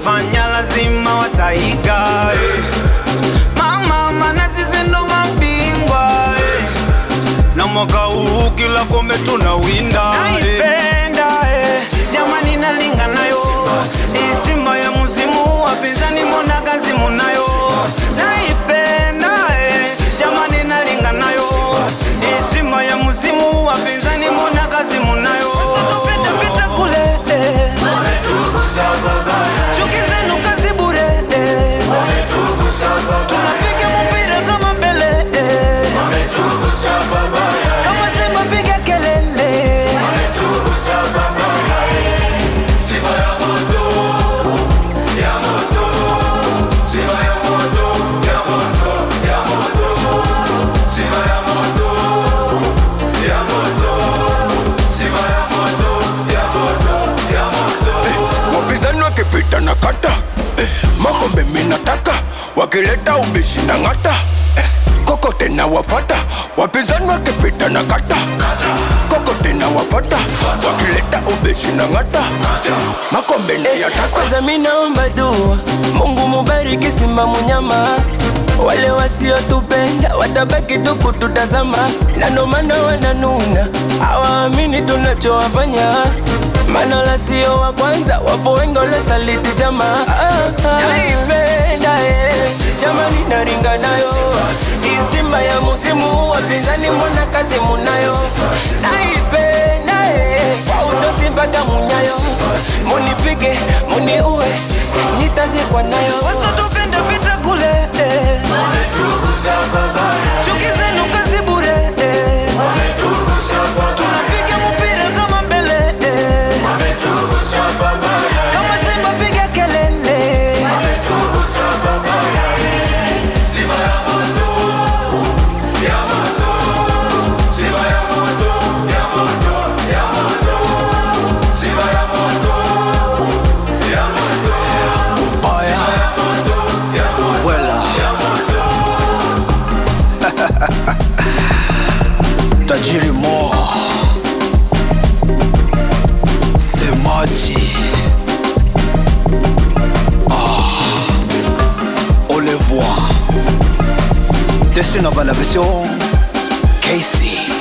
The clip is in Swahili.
tunachofanya lazima wataiga. Mama na sisi ndo mabingwa, na mwaka huu kila kombe tunawinda. Naipenda jamani, nalinga nayo Simba ya mzimu, wapinzani mbona kazi munayo. Naipenda jamani, nalinga nayo Simba ya mzimu, wapinzani mbona kazi munayo. Pita kule chuki zenu kazi bure, tunapiga mpira kama mbele, kama Simba piga kelele. Simba ya moto, ya moto, Simba ya moto, ya moto, ya moto, Simba ya moto, ya moto, Simba ya moto, ya moto, ya moto. Wapinzani wakipita na kata makombe minataka, wakileta ubishi na ngata kokote na wafata. Wapinzani wakipita na kata kokote na wafata, wakileta ubishi na ngata makombe ni yataka. Kwanza mimi naomba dua, Mungu mubariki Simba Munyama. Wale wasiotupenda watabaki tu kututazama, na ndo maana wananuna, hawaamini tunachowafanya. Maana la sio wa kwanza, wapo wengi walosaliti jamaa. Naipenda jamani, naringa nayo Simba ya musimu, wapinzani mbona kazi munayo. Naipenda wauto Simba kamunyayo, munipige muniue nitazikwa nayo. Wasitupenda pita kule chuki zenu kazi bure, tunapiga mpira kama mbele, kama Simba piga kelele. Simba ya moto, ya moto, Simba ya moto, ya moto, ya moto, Simba ya moto, ya moto, Oya Ubwela Tajiri Mo Semaji on les voit. Dessus la version Casey.